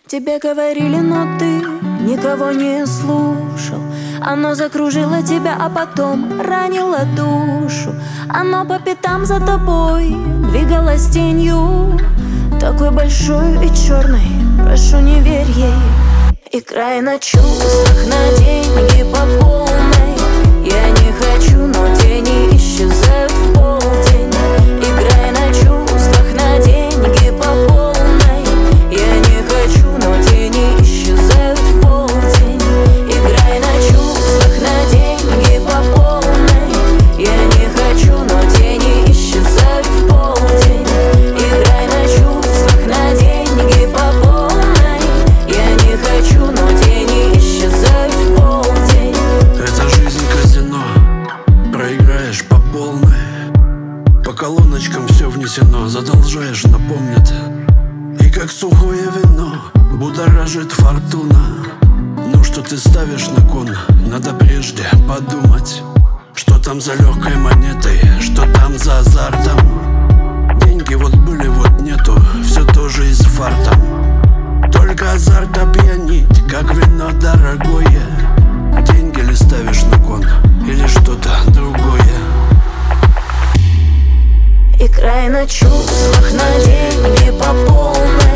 Тебе говорили, но ты никого не слушал. Оно закружило тебя, а потом ранило душу. Оно по пятам за тобой двигалось тенью, такой большой и черной, прошу, не верь ей. Играй на чувствах, на деньги по полной. Я не хочу, но тени исчезают в полдень. Играй на чувствах, на деньги по полной. Я не хочу, но тени исчезают в полдень. Играй на чувствах, на деньги по полной. Я не хочу, но тени исчезают в полдень. Играй на чувствах, на деньги по полной. Я не хочу, но тени исчезают в полдень. Это жизнь казино, проиграешь по полной. По колоночкам все внесено, задолжаешь, напомнят. И как сухое вино будоражит фортуна. Ну что ты ставишь на кон, надо прежде подумать. Что там за легкой монетой, что там за азартом. Деньги вот были, вот нету, все тоже и с фартом. Только азарт опьянит, как вино дорогое. Деньги ли ставишь на кон, или что-то другое? Играй на чувствах, на деньги по полной.